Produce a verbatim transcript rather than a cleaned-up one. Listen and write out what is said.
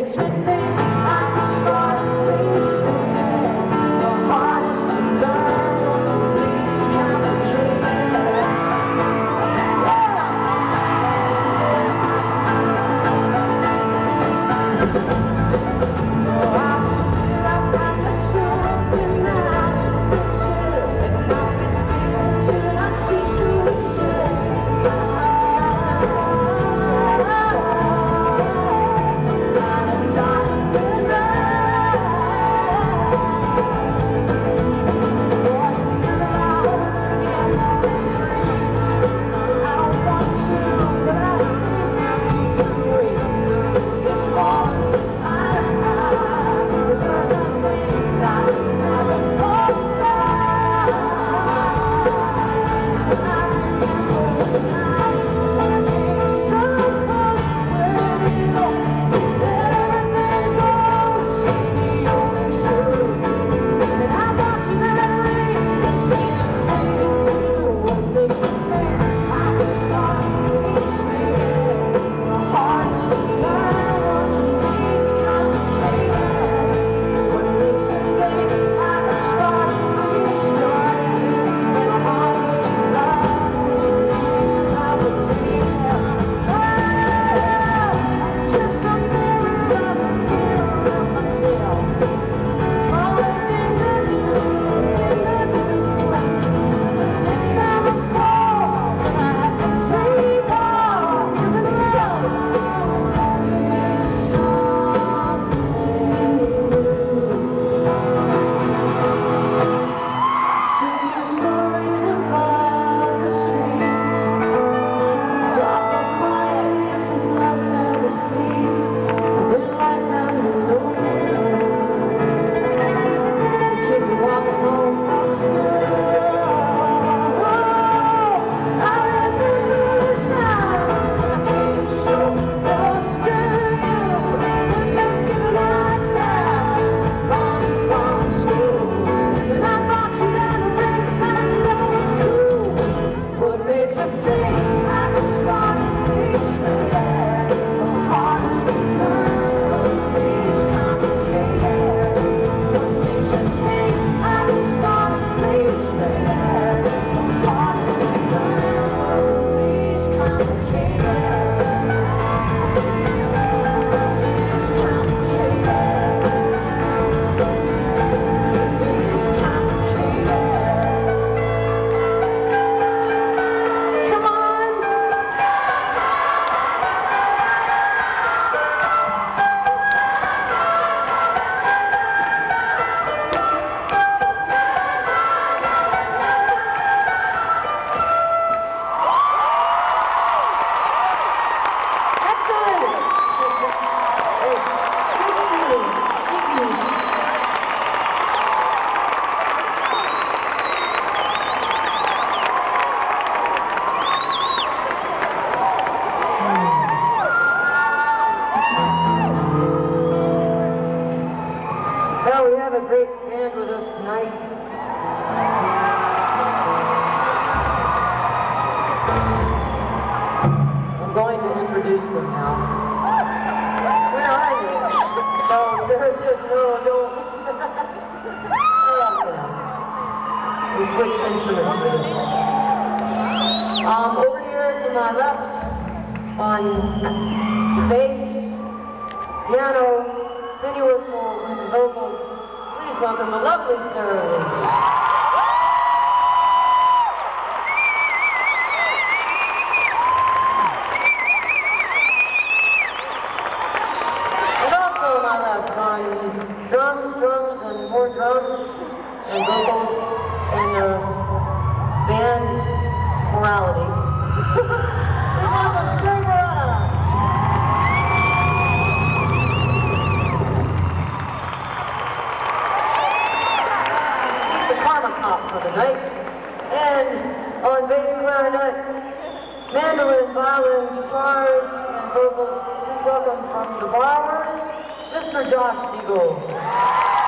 makes me think I can start wasting the hardest to learn once it gets complicated. Oh, I've seen I've got to something nice pictures that might be seen till I see through the Well, we have a great band with us tonight. I'm going to introduce them now. Where are you? No, Sarah says no, don't. We switched instruments for this. Um, over here to my left on bass, piano, penny whistle, and vocals, please welcome the lovely Sarah Lee. And also on my left on drums, drums, and more drums, and vocals, and uh, band morality. Please welcome Jerry Morata. For the night. And on bass, clarinet, mandolin, violin, guitars, and vocals, please welcome from the Bowers, Mister Josh Siegel.